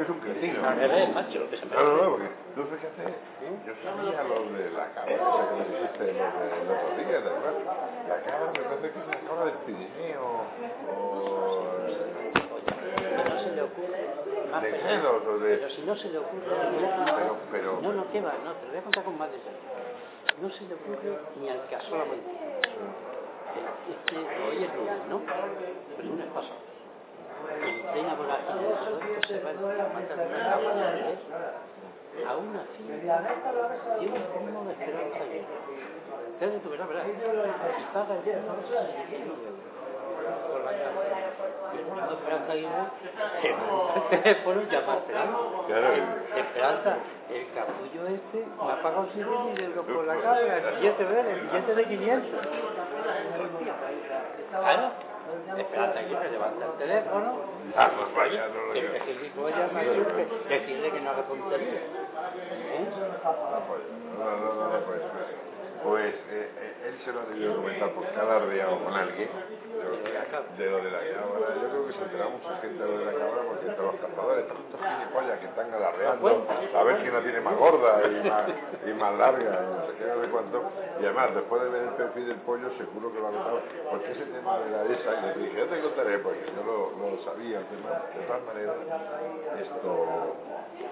parece un cretino. Es macho, que se me No, porque tú fíjate, yo sabía lo de la cabra esa que me dijiste los del otro día, ¿te acuerdas? La cabra me parece que es la cabra del Pirineo, que no se le ocurre más de pequeño. Celos, o de... Pero si no se le ocurre, Pero... no, ¿qué va? No, te lo voy a contar con más detalle. No se le ocurre ni al caso solamente. Hoy es lunes, ¿no? El lunes pasado. En plena vorágine de todo esto se va a mandar una cabra a una finca de un primo de Esperanza Aguirre. Espérate tú, verás. Y paga el día 19 euros por la cabra. Y el primo de Esperanza Aguirre se va al teléfono y llama a Esperanza. Claro. Esperanza, el capullo este me ha pagado 7.000 euros por la cabra, el billete de 500. Claro. Esperanza aquí me levanta el teléfono. Ah, pues vaya, no lo Que digo. el mismo llama y decirle que no haga tonterías. No, pues él se lo ha debido comentar porque ha alardeado con alguien de lo de la cabra. Yo creo que se enteraba mucha gente de lo de la cabra porque entre los cazadores, tantos gilipollas que están alardeando a ver quién la tiene más gorda y más larga y no sé qué, no sé cuánto. Y además, después de ver el perfil del pollo, seguro que lo ha notado. Porque ese tema de la esa, y le dije, yo te contaré porque yo lo sabía el tema. De todas maneras, esto...